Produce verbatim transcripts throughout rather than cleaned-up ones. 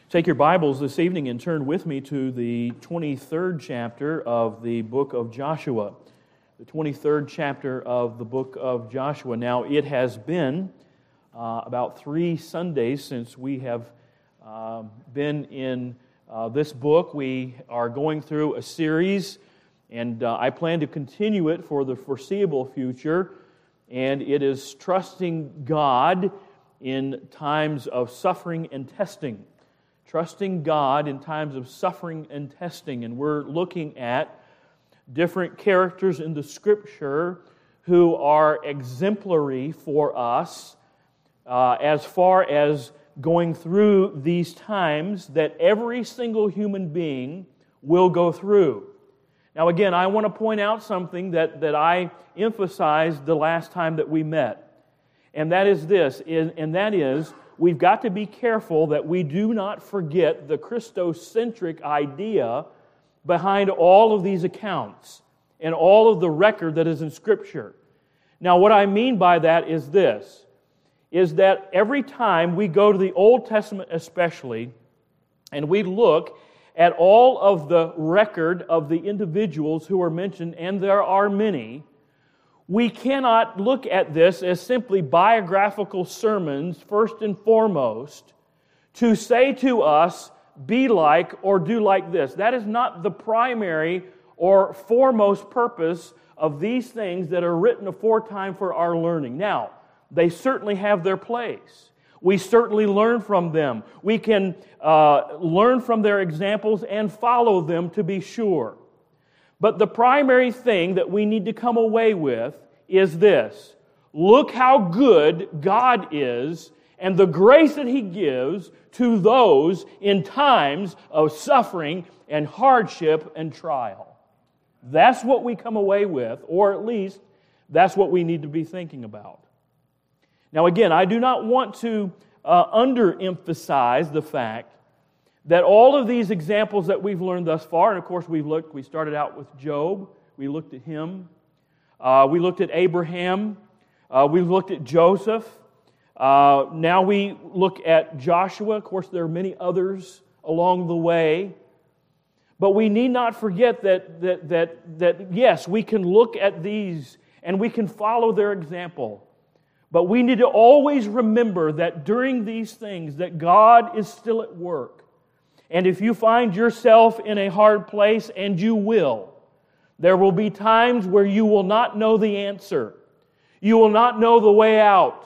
Take your Bibles this evening and turn with me to the twenty-third chapter of the book of Joshua. The twenty-third chapter of the book of Joshua. Now, it has been uh, about three Sundays since we have uh, been in uh, this book. We are going through a series, and uh, I plan to continue it for the foreseeable future, and it is trusting God in times of suffering and testing. Trusting God in times of suffering and testing. And we're looking at different characters in the Scripture who are exemplary for us uh, as far as going through these times that every single human being will go through. Now again, I want to point out something that, that I emphasized the last time that we met. And that is this, and that is, we've got to be careful that we do not forget the Christocentric idea behind all of these accounts and all of the record that is in Scripture. Now, what I mean by that is this, is that every time we go to the Old Testament especially, and we look at all of the record of the individuals who are mentioned, and there are many, we cannot look at this as simply biographical sermons, first and foremost, to say to us, be like or do like this. That is not the primary or foremost purpose of these things that are written aforetime for our learning. Now, they certainly have their place. We certainly learn from them. We can uh, learn from their examples and follow them to be sure. But the primary thing that we need to come away with is this. Look how good God is and the grace that He gives to those in times of suffering and hardship and trial. That's what we come away with, or at least that's what we need to be thinking about. Now again, I do not want to uh, underemphasize the fact that all of these examples that we've learned thus far, and of course we've looked, we started out with Job, we looked at him, uh, we looked at Abraham, uh, we looked at Joseph, uh, now we look at Joshua. Of course there are many others along the way, but we need not forget that, that, that, that yes, we can look at these and we can follow their example, but we need to always remember that during these things that God is still at work. And if you find yourself in a hard place, and you will, there will be times where you will not know the answer. You will not know the way out.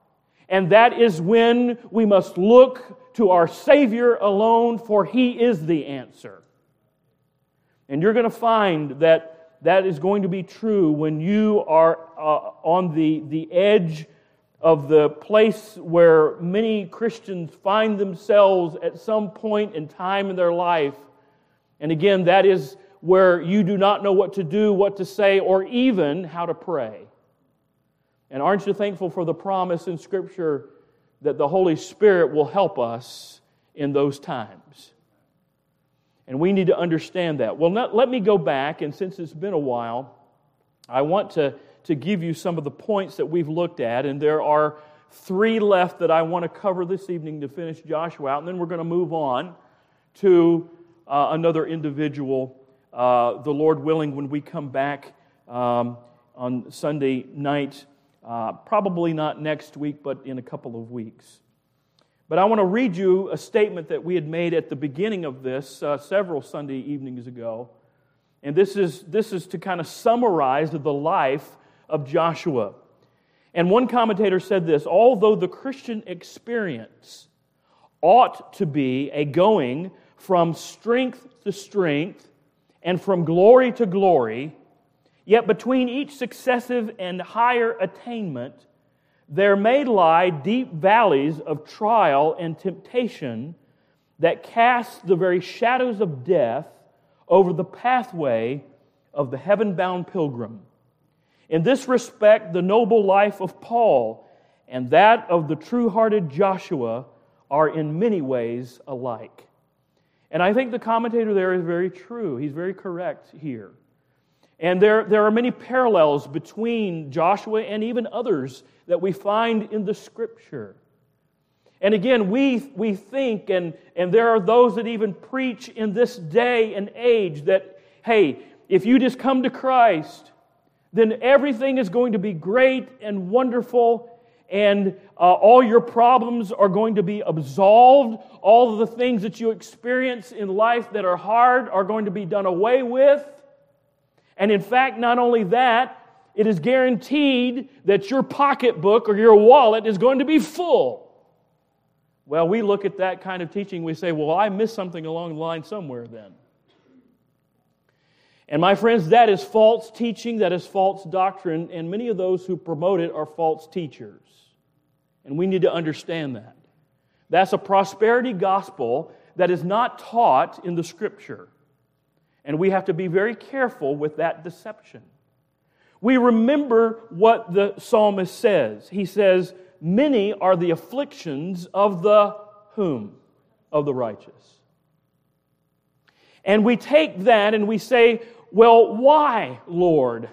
And that is when we must look to our Savior alone, for He is the answer. And you're going to find that that is going to be true when you are uh, on the, the edge of the place where many Christians find themselves at some point in time in their life. And again, that is where you do not know what to do, what to say, or even how to pray. And aren't you thankful for the promise in Scripture that the Holy Spirit will help us in those times? And we need to understand that. Well, not, let me go back, and since it's been a while, I want to to give you some of the points that we've looked at, and there are three left that I want to cover this evening to finish Joshua out, and then we're going to move on to uh, another individual, uh, the Lord willing, when we come back um, on Sunday night, uh, probably not next week, but in a couple of weeks. But I want to read you a statement that we had made at the beginning of this uh, several Sunday evenings ago, and this is, this is to kind of summarize the life of Joshua. And one commentator said this: although the Christian experience ought to be a going from strength to strength and from glory to glory, yet between each successive and higher attainment there may lie deep valleys of trial and temptation that cast the very shadows of death over the pathway of the heaven-bound pilgrim. In this respect, the noble life of Paul and that of the true-hearted Joshua are in many ways alike. And I think the commentator there is very true. He's very correct here. And there, there are many parallels between Joshua and even others that we find in the Scripture. And again, we, we think, and, and there are those that even preach in this day and age that, hey, if you just come to Christ, then everything is going to be great and wonderful, and uh, all your problems are going to be absolved. All of the things that you experience in life that are hard are going to be done away with. And in fact, not only that, it is guaranteed that your pocketbook or your wallet is going to be full. Well, we look at that kind of teaching, we say, well, I missed something along the line somewhere then. And my friends, that is false teaching, that is false doctrine, and many of those who promote it are false teachers. And we need to understand that. That's a prosperity gospel that is not taught in the Scripture. And we have to be very careful with that deception. We remember what the psalmist says. He says, many are the afflictions of the whom? Of the righteous. And we take that and we say, well, why, Lord?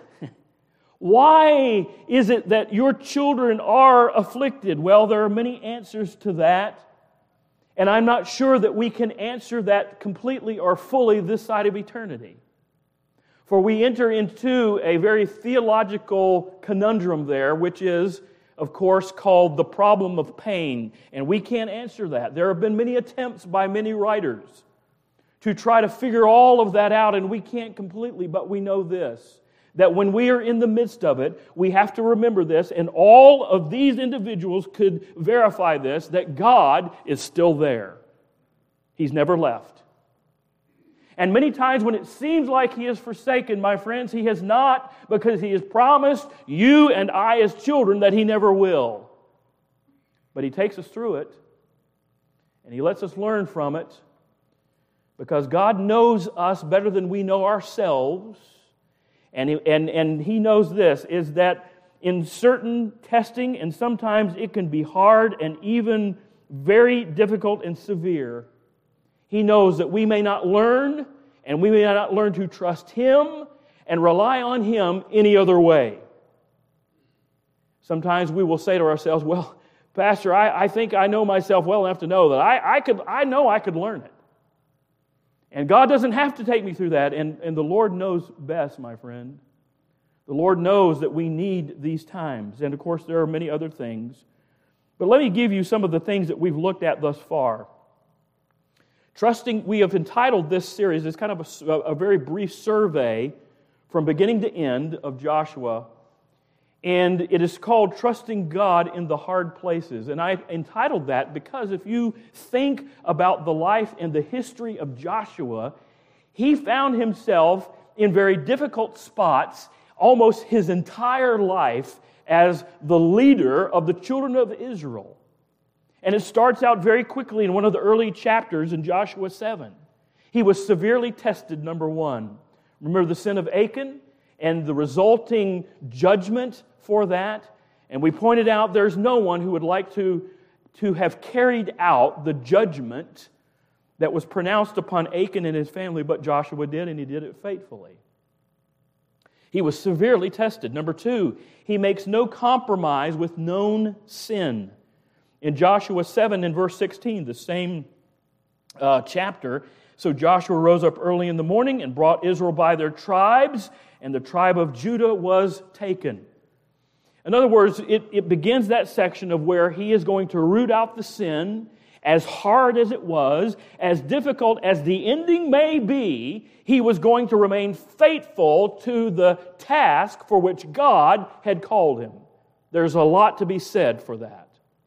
Why is it that your children are afflicted? Well, there are many answers to that. And I'm not sure that we can answer that completely or fully this side of eternity. For we enter into a very theological conundrum there, which is, of course, called the problem of pain. And we can't answer that. There have been many attempts by many writers to try to figure all of that out, and we can't completely, but we know this, that when we are in the midst of it, we have to remember this, and all of these individuals could verify this, that God is still there. He's never left. And many times when it seems like He is forsaken, my friends, He has not, because He has promised you and I as children that He never will. But He takes us through it, and He lets us learn from it, because God knows us better than we know ourselves. And he, and, and He knows this, is that in certain testing, and sometimes it can be hard and even very difficult and severe, He knows that we may not learn, and we may not learn to trust Him and rely on Him any other way. Sometimes we will say to ourselves, well, Pastor, I, I think I know myself well enough to know that I, I, could, I know I could learn it. And God doesn't have to take me through that, and, and the Lord knows best, my friend. The Lord knows that we need these times, and of course there are many other things. But let me give you some of the things that we've looked at thus far. Trusting, we have entitled this series, it's kind of a, a very brief survey from beginning to end of Joshua, and it is called Trusting God in the Hard Places. And I entitled that because if you think about the life and the history of Joshua, he found himself in very difficult spots almost his entire life as the leader of the children of Israel. And it starts out very quickly in one of the early chapters in Joshua seven. He was severely tested, number one. Remember the sin of Achan and the resulting judgment for that? And we pointed out there's no one who would like to, to have carried out the judgment that was pronounced upon Achan and his family, but Joshua did, and he did it faithfully. He was severely tested. Number two, he makes no compromise with known sin. In Joshua seven and verse sixteen, the same uh, chapter, so Joshua rose up early in the morning and brought Israel by their tribes, and the tribe of Judah was taken. In other words, it, it begins that section of where he is going to root out the sin, as hard as it was, as difficult as the ending may be, he was going to remain faithful to the task for which God had called him. There's a lot to be said for that.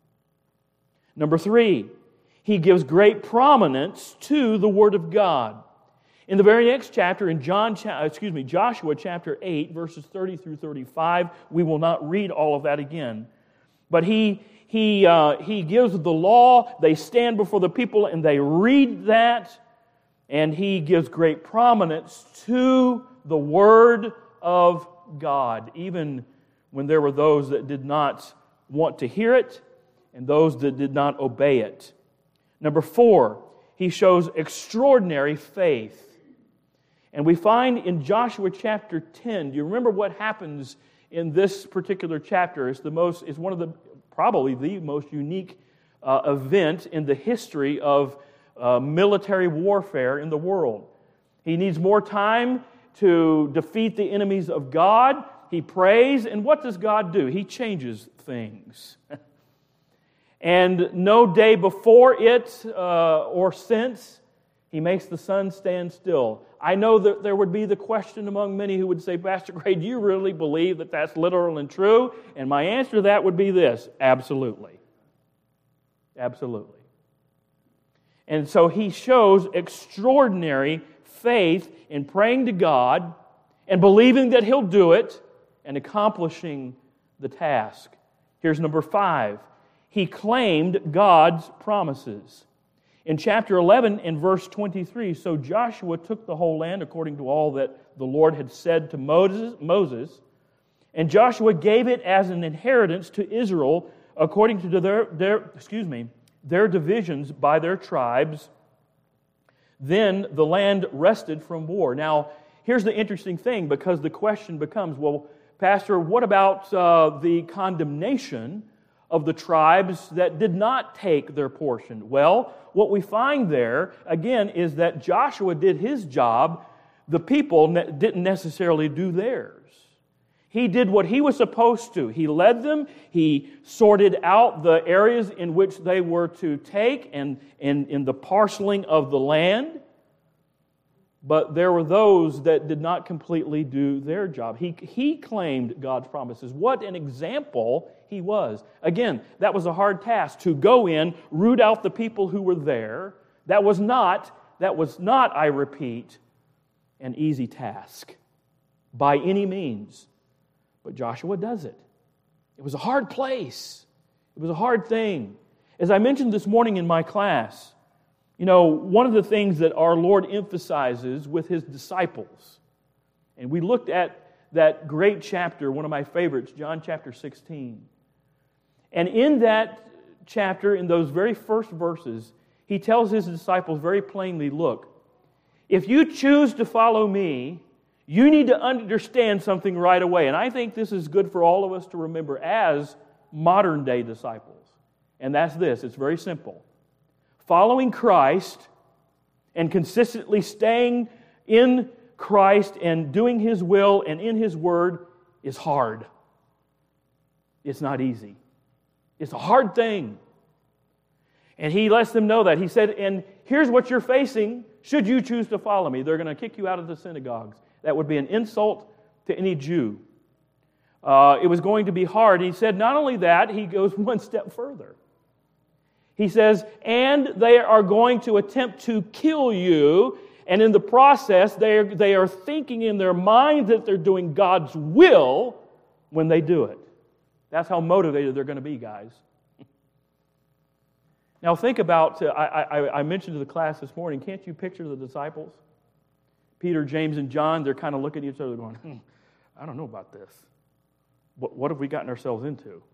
Number three, he gives great prominence to the Word of God. In the very next chapter, in John, excuse me, Joshua chapter eight, verses thirty through thirty-five, we will not read all of that again. But he he uh, he gives the law. They stand before the people and they read that, and he gives great prominence to the Word of God, even when there were those that did not want to hear it and those that did not obey it. Number four, he shows extraordinary faith. And we find in Joshua chapter ten, do you remember what happens in this particular chapter? It's the most, it's one of the, probably the most unique uh, event in the history of uh, military warfare in the world. He needs more time to defeat the enemies of God. He prays, and what does God do? He changes things. And no day before it uh, or since, He makes the sun stand still. I know that there would be the question among many who would say, Pastor Gray, do you really believe that that's literal and true? And my answer to that would be this: absolutely. Absolutely. And so he shows extraordinary faith in praying to God and believing that He'll do it and accomplishing the task. Here's number five. He claimed God's promises. In chapter eleven, in verse twenty-three, so Joshua took the whole land according to all that the Lord had said to Moses, Moses, and Joshua gave it as an inheritance to Israel according to their, their, excuse me, their divisions by their tribes. Then the land rested from war. Now, here's the interesting thing, because the question becomes, well, Pastor, what about uh, the condemnation of the tribes that did not take their portion? Well, what we find there, again, is that Joshua did his job. The people ne- didn't necessarily do theirs. He did what he was supposed to. He led them. He sorted out the areas in which they were to take and, and in the parceling of the land. But there were those that did not completely do their job. He, he claimed God's promises. What an example he was. Again, that was a hard task, to go in, root out the people who were there. That was not, that was not, I repeat, an easy task by any means. But Joshua does it. It was a hard place. It was a hard thing. As I mentioned this morning in my class, you know, one of the things that our Lord emphasizes with His disciples, and we looked at that great chapter, one of my favorites, John chapter sixteen. And in that chapter, in those very first verses, He tells His disciples very plainly, look, if you choose to follow me, you need to understand something right away. And I think this is good for all of us to remember as modern day disciples. And that's this, it's very simple. Following Christ and consistently staying in Christ and doing His will and in His Word is hard. It's not easy. It's a hard thing. And He lets them know that. He said, and here's what you're facing should you choose to follow me. They're going to kick you out of the synagogues. That would be an insult to any Jew. Uh, it was going to be hard. He said not only that, He goes one step further. He says, and they are going to attempt to kill you, and in the process, they are, they are thinking in their mind that they're doing God's will when they do it. That's how motivated they're going to be, guys. Now think about, uh, I, I, I mentioned to the class this morning, can't you picture the disciples? Peter, James, and John, they're kind of looking at each other going, hmm, I don't know about this. What, what have we gotten ourselves into?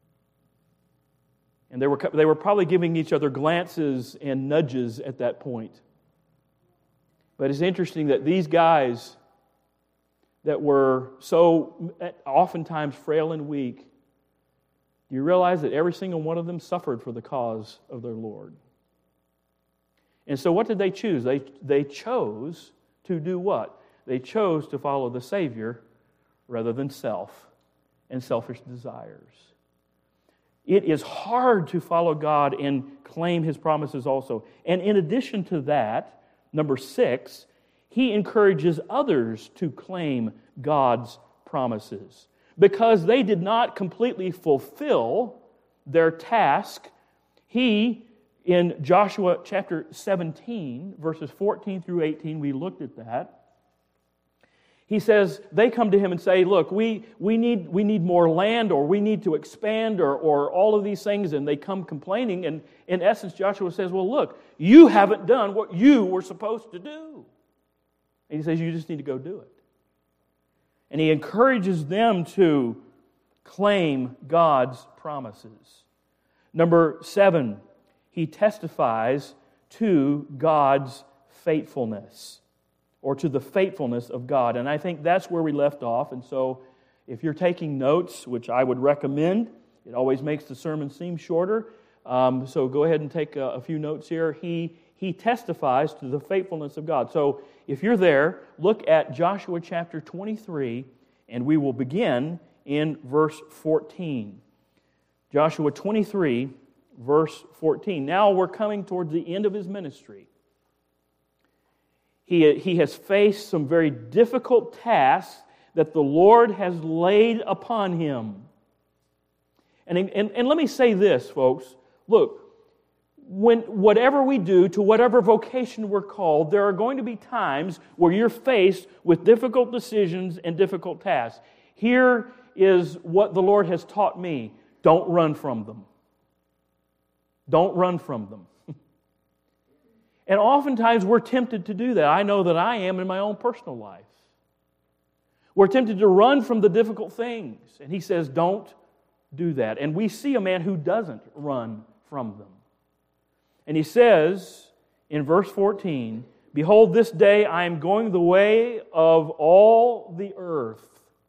And they were, they were probably giving each other glances and nudges at that point. But it's interesting that these guys that were so oftentimes frail and weak, do you realize that every single one of them suffered for the cause of their Lord? And so what did they choose? They, they chose to do what? They chose to follow the Savior rather than self and selfish desires. It is hard to follow God and claim His promises also. And in addition to that, number six, He encourages others to claim God's promises. Because they did not completely fulfill their task, He, in Joshua chapter seventeen, verses fourteen through eighteen, we looked at that. He says, they come to Him and say, look, we, we, need, we need more land, or we need to expand, or, or all of these things, and they come complaining. And in essence, Joshua says, well, look, you haven't done what you were supposed to do. And He says, you just need to go do it. And He encourages them to claim God's promises. Number seven, He testifies to God's faithfulness, or to the faithfulness of God. And I think that's where we left off. And so if you're taking notes, which I would recommend, it always makes the sermon seem shorter, Um, so go ahead and take a, a few notes here. He, he testifies to the faithfulness of God. So if you're there, look at Joshua chapter twenty-three, and we will begin in verse fourteen. Joshua twenty-three, verse fourteen. Now we're coming towards the end of his ministry. He, he has faced some very difficult tasks that the Lord has laid upon him. And, and, and let me say this, folks. Look, when whatever we do, to whatever vocation we're called, there are going to be times where you're faced with difficult decisions and difficult tasks. Here is what the Lord has taught me. Don't run from them. Don't run from them. And oftentimes we're tempted to do that. I know that I am in my own personal life. We're tempted to run from the difficult things. And he says, don't do that. And we see a man who doesn't run from them. And he says in verse fourteen, behold, this day I am going the way of all the earth.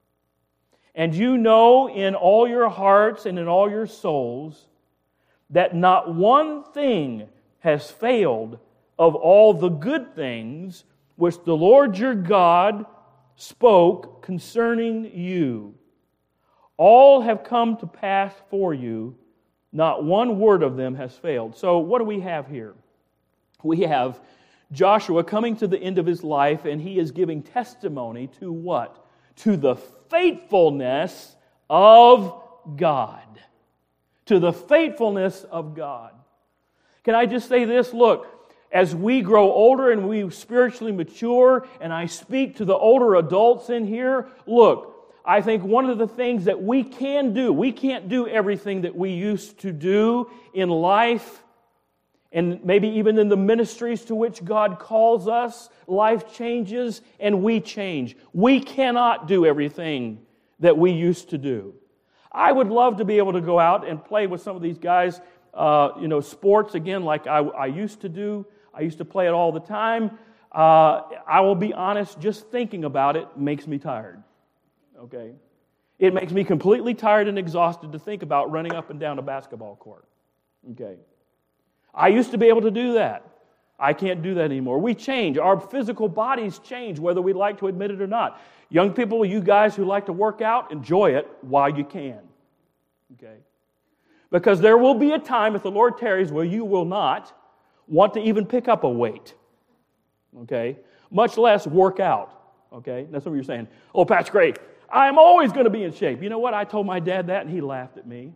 And you know in all your hearts and in all your souls that not one thing has failed of all the good things which the Lord your God spoke concerning you. All have come to pass for you. Not one word of them has failed. So what do we have here? We have Joshua coming to the end of his life, and he is giving testimony to what? To the faithfulness of God. To the faithfulness of God. Can I just say this? Look, as we grow older and we spiritually mature, and I speak to the older adults in here, look, I think one of the things that we can do, we can't do everything that we used to do in life, and maybe even in the ministries to which God calls us. Life changes and we change. We cannot do everything that we used to do. I would love to be able to go out and play with some of these guys, uh, you know, sports again like I, I used to do. I used to play it all the time. Uh, I will be honest, just thinking about it makes me tired. Okay? It makes me completely tired and exhausted to think about running up and down a basketball court. Okay? I used to be able to do that. I can't do that anymore. We change. Our physical bodies change, whether we like to admit it or not. Young people, you guys who like to work out, enjoy it while you can. Okay? Because there will be a time, if the Lord tarries, where you will not want to even pick up a weight. Okay? Much less work out. Okay? That's what you're saying. Oh, Pat's great. I'm always going to be in shape. You know what? I told my dad that, and he laughed at me.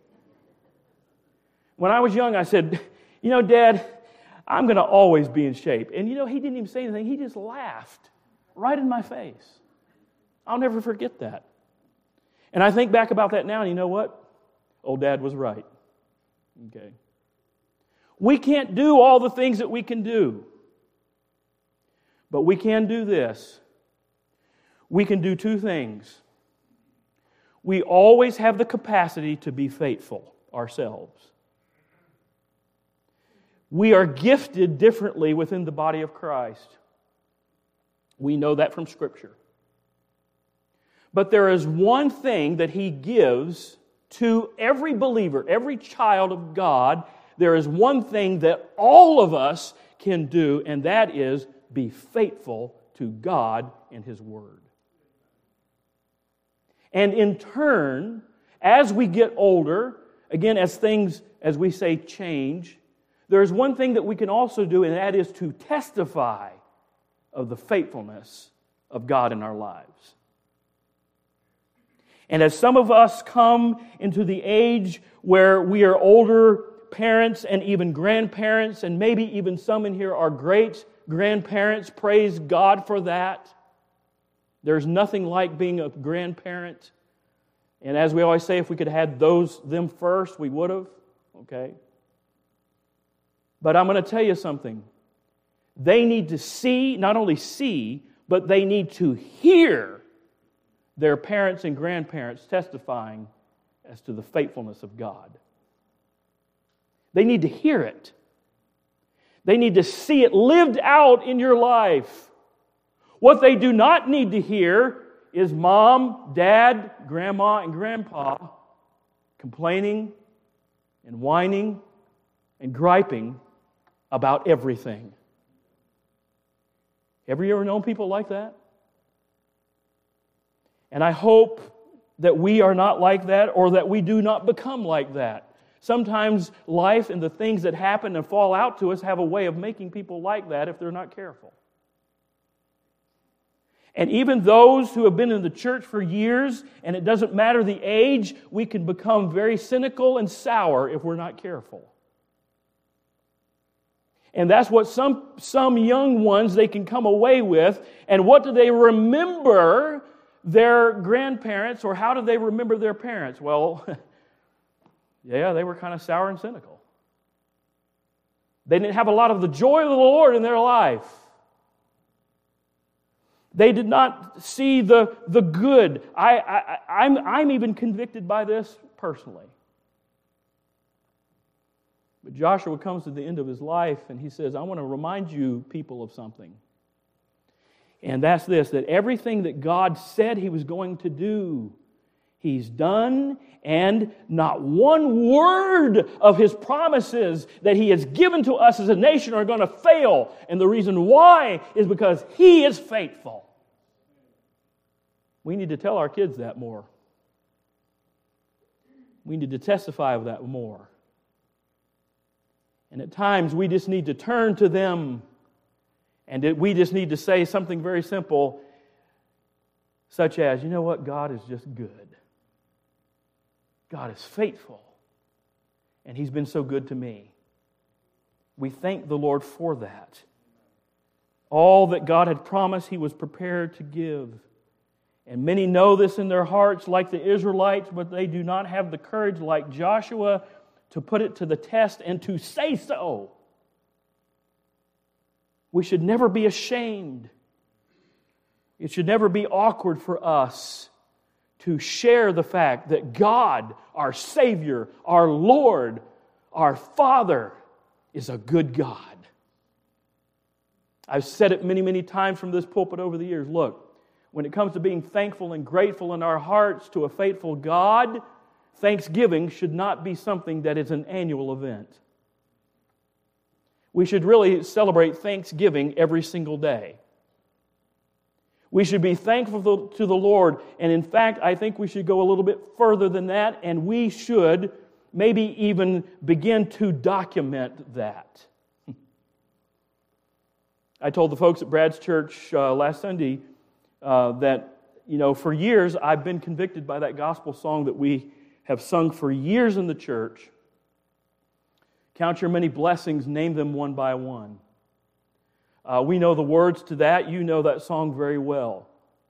When I was young, I said, you know, Dad, I'm going to always be in shape. And you know, he didn't even say anything. He just laughed right in my face. I'll never forget that. And I think back about that now, and you know what? Old Dad was right. Okay. We can't do all the things that we can do. But we can do this. We can do two things. We always have the capacity to be faithful ourselves. We are gifted differently within the body of Christ. We know that from Scripture. But there is one thing that He gives to every believer, every child of God. There is one thing that all of us can do, and that is be faithful to God and His Word. And in turn, as we get older, again, as things, as we say, change, there's one thing that we can also do, and that is to testify of the faithfulness of God in our lives. And as some of us come into the age where we are older parents and even grandparents, and maybe even some in here are great grandparents, praise God for that. There's nothing like being a grandparent. And as we always say, if we could have had those them first, we would have. Okay? But I'm going to tell you something. They need to see, not only see, but they need to hear their parents and grandparents testifying as to the faithfulness of God. They need to hear it. They need to see it lived out in your life. What they do not need to hear is mom, dad, grandma, and grandpa complaining and whining and griping about everything. Have you ever known people like that? And I hope that we are not like that, or that we do not become like that. Sometimes life and the things that happen and fall out to us have a way of making people like that if they're not careful. And even those who have been in the church for years, and it doesn't matter the age, we can become very cynical and sour if we're not careful. And that's what some, some young ones they can come away with. And what do they remember their grandparents, or how do they remember their parents? Well, yeah, they were kind of sour and cynical. They didn't have a lot of the joy of the Lord in their life. They did not see the, the good. I, I, I'm, I'm even convicted by this personally. But Joshua comes to the end of his life and he says, I want to remind you, people, of something. And that's this, that everything that God said He was going to do, He's done, and not one word of His promises that He has given to us as a nation are going to fail. And the reason why is because He is faithful. We need to tell our kids that more. We need to testify of that more. And at times we just need to turn to them, and we just need to say something very simple, such as, you know what, God is just good. God is faithful, and He's been so good to me. We thank the Lord for that. All that God had promised, He was prepared to give. And many know this in their hearts like the Israelites, but they do not have the courage like Joshua to put it to the test and to say so. We should never be ashamed. It should never be awkward for us to share the fact that God, our Savior, our Lord, our Father, is a good God. I've said it many, many times from this pulpit over the years. Look, when it comes to being thankful and grateful in our hearts to a faithful God, Thanksgiving should not be something that is an annual event. We should really celebrate Thanksgiving every single day. We should be thankful to the Lord, and in fact, I think we should go a little bit further than that, and we should maybe even begin to document that. I told the folks at Brad's church uh, last Sunday uh, that, you know, for years I've been convicted by that gospel song that we have sung for years in the church. Count your many blessings, name them one by one. Uh, we know the words to that. You know that song very well.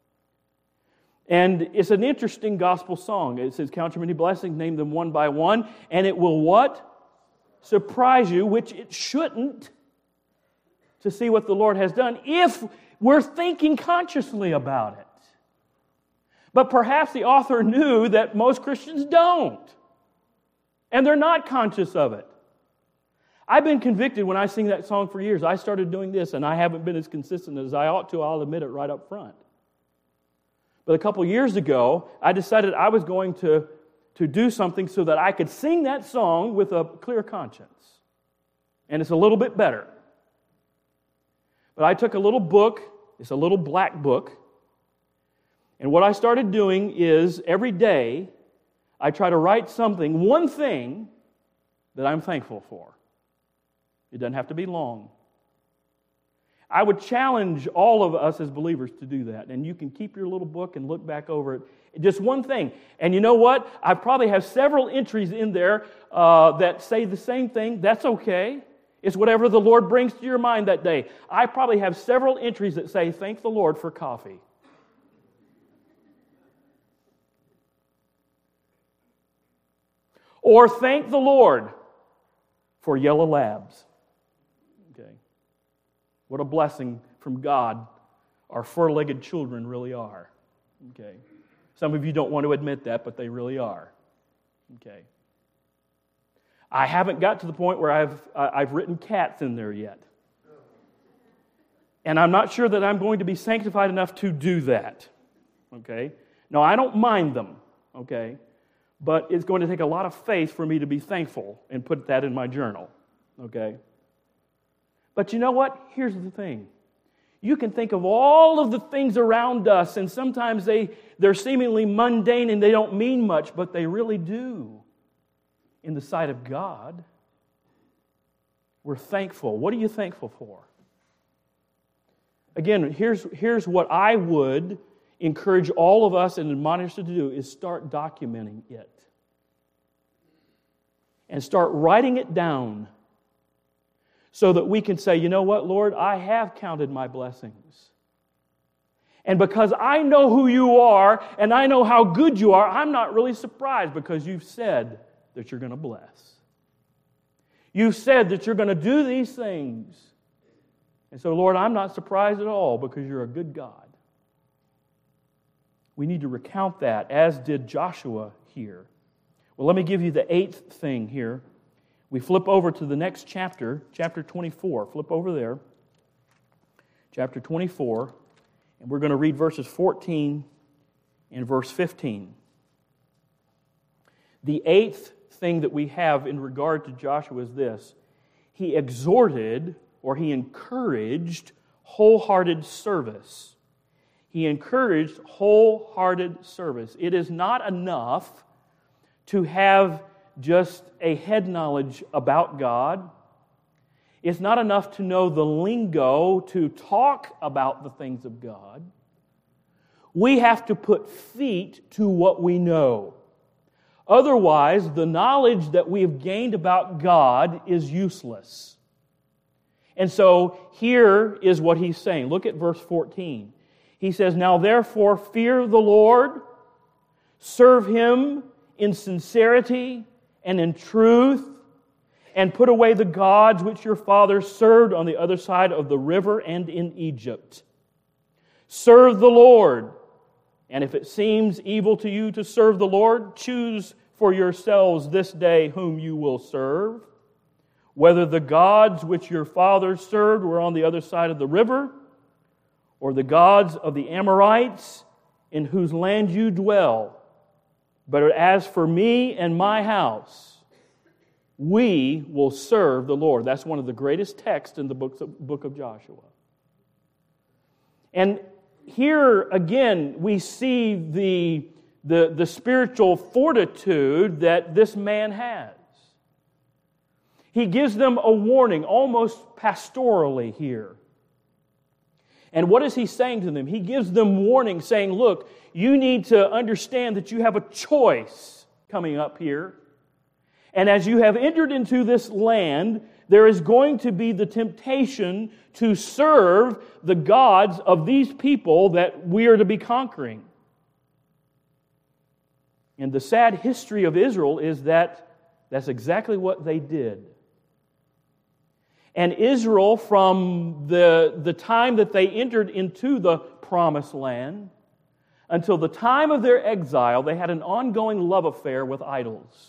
And it's an interesting gospel song. It says, count your many blessings, name them one by one, and it will what? Surprise you, which it shouldn't, to see what the Lord has done if we're thinking consciously about it. But perhaps the author knew that most Christians don't, and they're not conscious of it. I've been convicted when I sing that song for years. I started doing this, and I haven't been as consistent as I ought to. I'll admit it right up front. But a couple years ago, I decided I was going to, to do something so that I could sing that song with a clear conscience. And it's a little bit better. But I took a little book. It's a little black book. And what I started doing is every day, I try to write something, one thing, that I'm thankful for. It doesn't have to be long. I would challenge all of us as believers to do that. And you can keep your little book and look back over it. Just one thing. And you know what? I probably have several entries in there uh, that say the same thing. That's okay. It's whatever the Lord brings to your mind that day. I probably have several entries that say, thank the Lord for coffee. Or thank the Lord for yellow labs. Okay. What a blessing from God our four-legged children really are. Okay. Some of you don't want to admit that, but they really are. Okay. I haven't got to the point where I've uh, I've written cats in there yet. And I'm not sure that I'm going to be sanctified enough to do that. Okay? No, I don't mind them. Okay? But it's going to take a lot of faith for me to be thankful and put that in my journal. Okay? But you know what? Here's the thing. You can think of all of the things around us, and sometimes they, they're seemingly mundane and they don't mean much, but they really do in the sight of God. We're thankful. What are you thankful for? Again, here's, here's what I would encourage all of us and admonish us to do is start documenting it. And start writing it down so that we can say, you know what, Lord, I have counted my blessings. And because I know who you are and I know how good you are, I'm not really surprised because you've said that you're going to bless. You've said that you're going to do these things. And so, Lord, I'm not surprised at all because you're a good God. We need to recount that, as did Joshua here. Well, let me give you the eighth thing here. We flip over to the next chapter, chapter twenty-four. Flip over there. Chapter twenty-four. And we're going to read verses fourteen and verse fifteen. The eighth thing that we have in regard to Joshua is this. He exhorted, or he encouraged, wholehearted service. He encouraged wholehearted service. It is not enough to have just a head knowledge about God. It's not enough to know the lingo to talk about the things of God. We have to put feet to what we know. Otherwise, the knowledge that we have gained about God is useless. And so here is what he's saying. Look at verse fourteen. He says, "Now therefore fear the Lord, serve Him in sincerity and in truth, and put away the gods which your fathers served on the other side of the river and in Egypt. Serve the Lord, and if it seems evil to you to serve the Lord, choose for yourselves this day whom you will serve, whether the gods which your fathers served were on the other side of the river, or the gods of the Amorites in whose land you dwell. But as for me and my house, we will serve the Lord." That's one of the greatest texts in the book of Joshua. And here again, we see the, the, the spiritual fortitude that this man has. He gives them a warning, almost pastorally here. And what is he saying to them? He gives them warning, saying, look, you need to understand that you have a choice coming up here. And as you have entered into this land, there is going to be the temptation to serve the gods of these people that we are to be conquering. And the sad history of Israel is that that's exactly what they did. And Israel, from the, the time that they entered into the promised land until the time of their exile, they had an ongoing love affair with idols.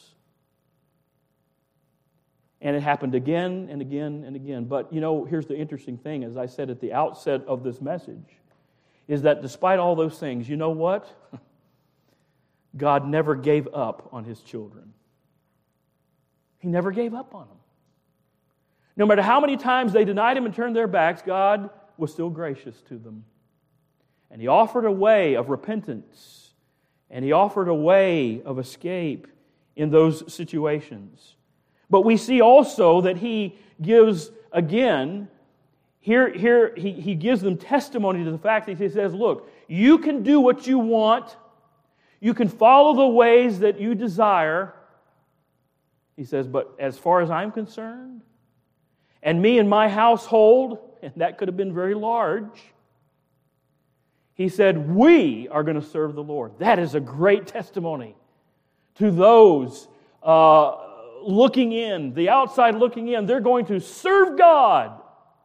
And it happened again and again and again. But, you know, here's the interesting thing, as I said at the outset of this message, is that despite all those things, you know what? God never gave up on His children. He never gave up on them. No matter how many times they denied Him and turned their backs, God was still gracious to them. And He offered a way of repentance, and He offered a way of escape in those situations. But we see also that He gives, again, here, here he, he gives them testimony to the fact that He says, look, you can do what you want. You can follow the ways that you desire. He says, but as far as I'm concerned, and me and my household, and that could have been very large, He said, we are going to serve the Lord. That is a great testimony to those uh, looking in, the outside looking in. They're going to serve God.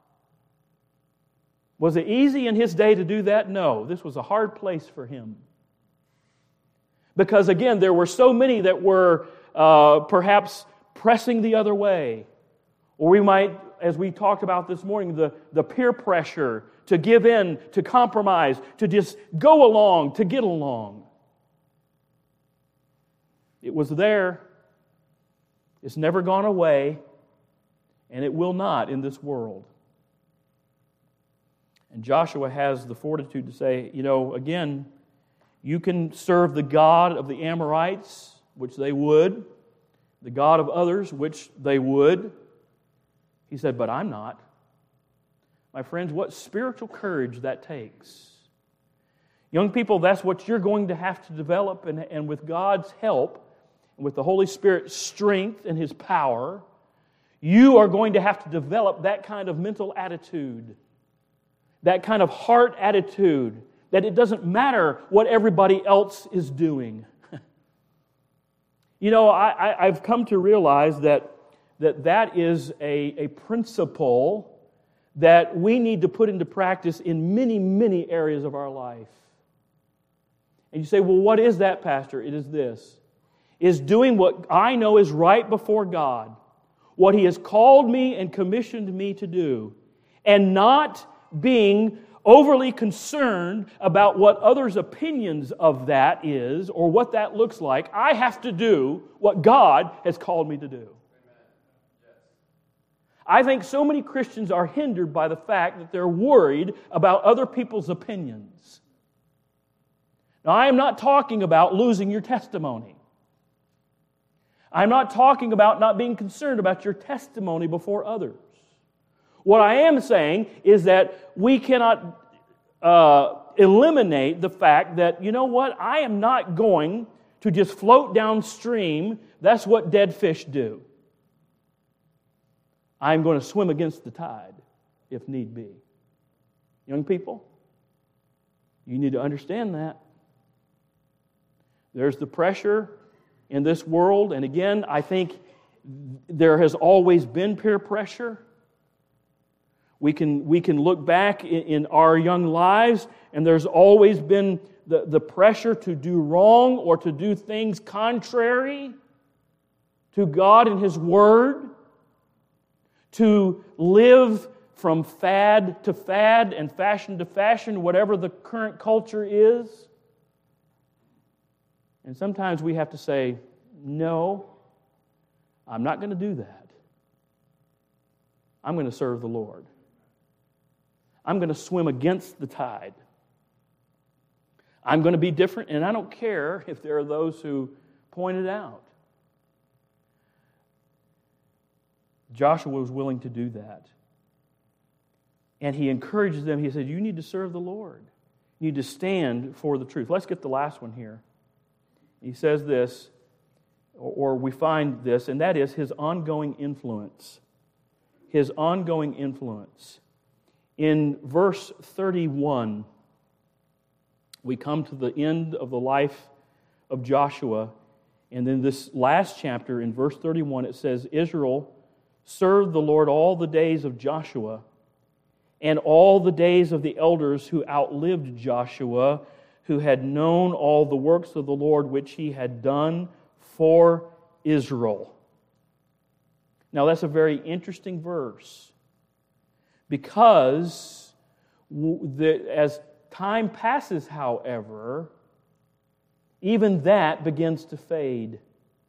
Was it easy in his day to do that? No. This was a hard place for him. Because again, there were so many that were uh, perhaps pressing the other way. Or we might, as we talked about this morning, the, the peer pressure to give in, to compromise, to just go along, to get along. It was there. It's never gone away. and it will not in this world. And Joshua has the fortitude to say, you know, again, you can serve the God of the Amorites, which they would, the God of others, which they would. He said, but I'm not. My friends, what spiritual courage that takes. Young people, that's what you're going to have to develop, and, and with God's help, and with the Holy Spirit's strength and His power, you are going to have to develop that kind of mental attitude, that kind of heart attitude, that it doesn't matter what everybody else is doing. You know, I, I, I've come to realize that that, that is a, a principle that we need to put into practice in many, many areas of our life. And you say, well, what is that, Pastor? It is this. Is doing what I know is right before God, what He has called me and commissioned me to do, and not being overly concerned about what others' opinions of that is or what that looks like. I have to do what God has called me to do. I think so many Christians are hindered by the fact that they're worried about other people's opinions. Now, I am not talking about losing your testimony. I'm not talking about not being concerned about your testimony before others. What I am saying is that we cannot uh, eliminate the fact that, you know what, I am not going to just float downstream. That's what dead fish do. I'm going to swim against the tide, if need be. Young people, you need to understand that. There's the pressure in this world, and again, I think there has always been peer pressure. We can, we can look back in, in our young lives, and there's always been the, the pressure to do wrong or to do things contrary to God and His Word, to live from fad to fad and fashion to fashion, whatever the current culture is. And sometimes we have to say, no, I'm not going to do that. I'm going to serve the Lord. I'm going to swim against the tide. I'm going to be different, and I don't care if there are those who point it out. Joshua was willing to do that. And he encourages them. He said, you need to serve the Lord. You need to stand for the truth. Let's get the last one here. He says this, or we find this, and that is his ongoing influence. His ongoing influence. In verse thirty-one, we come to the end of the life of Joshua. And then this last chapter, in verse thirty-one, it says, Israel served the Lord all the days of Joshua and all the days of the elders who outlived Joshua, who had known all the works of the Lord which He had done for Israel. Now that's a very interesting verse, because as time passes, however, even that begins to fade.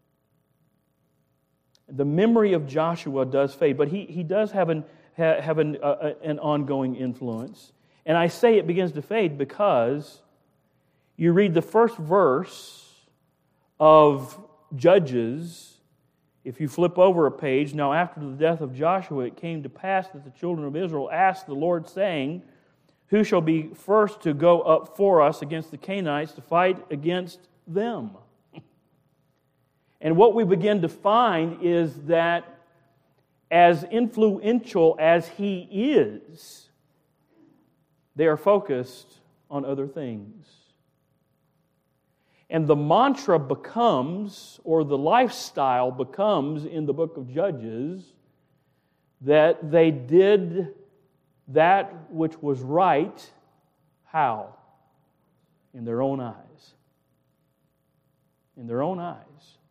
The memory of Joshua does fade, but he, he does have an, have an, uh, an ongoing influence. And I say it begins to fade because you read the first verse of Judges. If you flip over a page, now after the death of Joshua, it came to pass that the children of Israel asked the Lord, saying, who shall be first to go up for us against the Canaanites to fight against them? And what we begin to find is that as influential as he is, they are focused on other things. And the mantra becomes, or the lifestyle becomes in the book of Judges, that they did that which was right, how? In their own eyes. In their own eyes.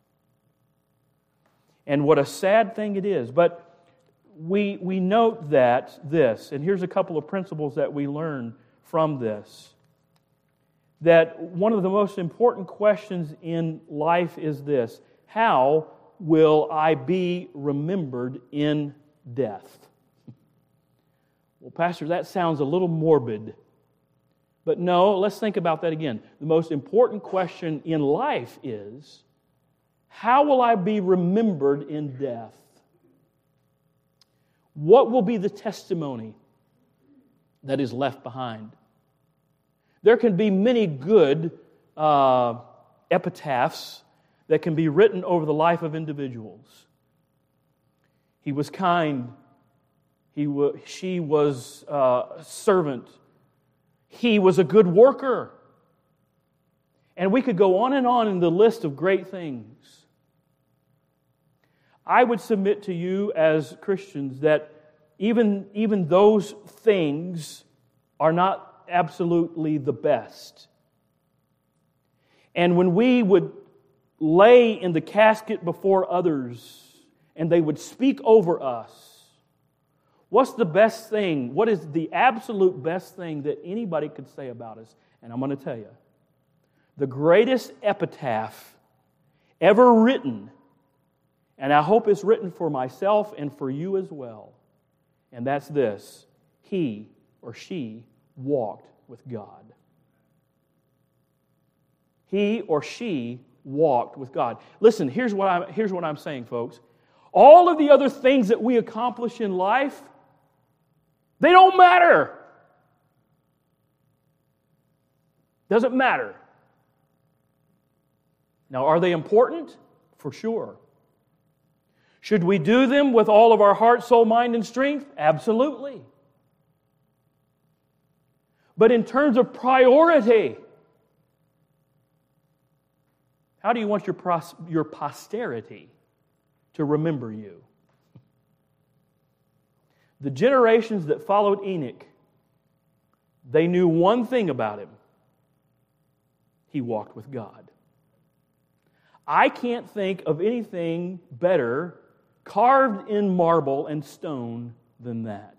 And what a sad thing it is. But we, we note that this, and here's a couple of principles that we learn from this, that one of the most important questions in life is this: how will I be remembered in death. Well, Pastor, that sounds a little morbid. But no, let's think about that again. The most important question in life is, how will I be remembered in death? What will be the testimony that is left behind? There can be many good uh, epitaphs that can be written over the life of individuals. He was kind. He wa- she was uh, a servant. He was a good worker. And we could go on and on in the list of great things. I would submit to you as Christians that even, even those things are not absolutely the best. And when we would lay in the casket before others and they would speak over us, what's the best thing? What is the absolute best thing that anybody could say about us? And I'm going to tell you, the greatest epitaph ever written, and I hope it's written for myself and for you as well, and that's this: he or she walked with God. He or she walked with God. Listen, here's what I'm, here's what I'm saying, folks. All of the other things that we accomplish in life, they don't matter. Doesn't matter. Now, are they important? For sure. Should we do them with all of our heart, soul, mind, and strength? Absolutely. But in terms of priority, how do you want your, pros- your posterity to remember you? The generations that followed Enoch, they knew one thing about him. He walked with God. I can't think of anything better carved in marble and stone than that.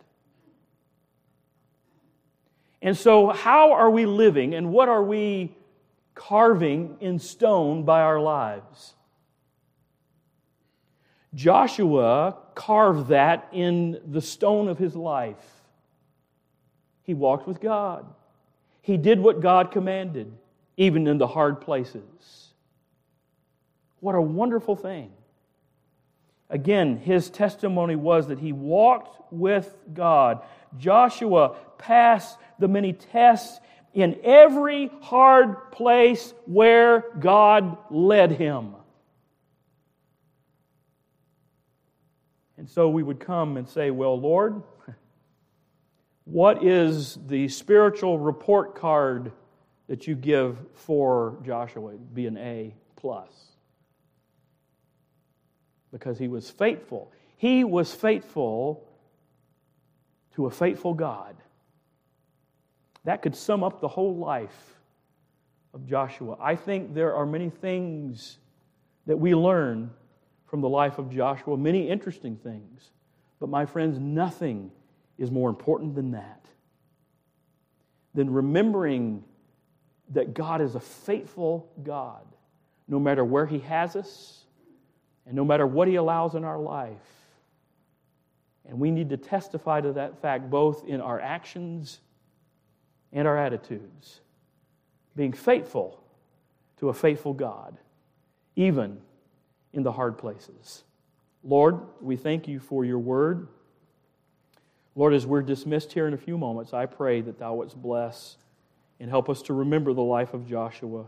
And so how are we living and what are we carving in stone by our lives? Joshua carved that in the stone of his life. He walked with God. He did what God commanded, even in the hard places. What a wonderful thing. Again, his testimony was that he walked with God. Joshua passed the many tests in every hard place where God led him. And so we would come and say, well, Lord, what is the spiritual report card that you give for Joshua? It'd be an A plus. Because he was faithful. He was faithful to a faithful God. That could sum up the whole life of Joshua. I think there are many things that we learn from the life of Joshua, many interesting things. But my friends, nothing is more important than that. Than remembering that God is a faithful God, no matter where He has us, and no matter what He allows in our life. And we need to testify to that fact both in our actions and our attitudes. Being faithful to a faithful God, even in the hard places. Lord, we thank You for Your word. Lord, as we're dismissed here in a few moments, I pray that Thou wouldst bless and help us to remember the life of Joshua,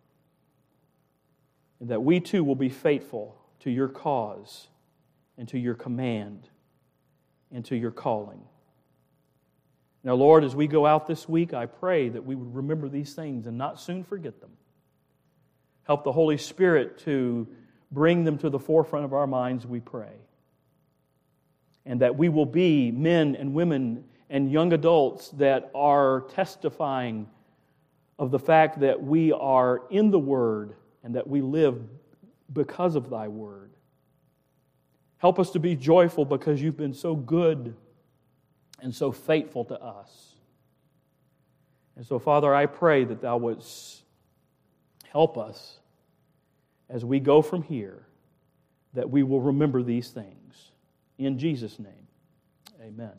and that we too will be faithful to Your cause and to Your command and to Your calling. Now, Lord, as we go out this week, I pray that we would remember these things and not soon forget them. Help the Holy Spirit to bring them to the forefront of our minds, we pray. And that we will be men and women and young adults that are testifying of the fact that we are in the Word and that we live because of Thy word. Help us to be joyful because You've been so good and so faithful to us. And so, Father, I pray that Thou wouldst help us as we go from here, that we will remember these things. In Jesus' name, Amen.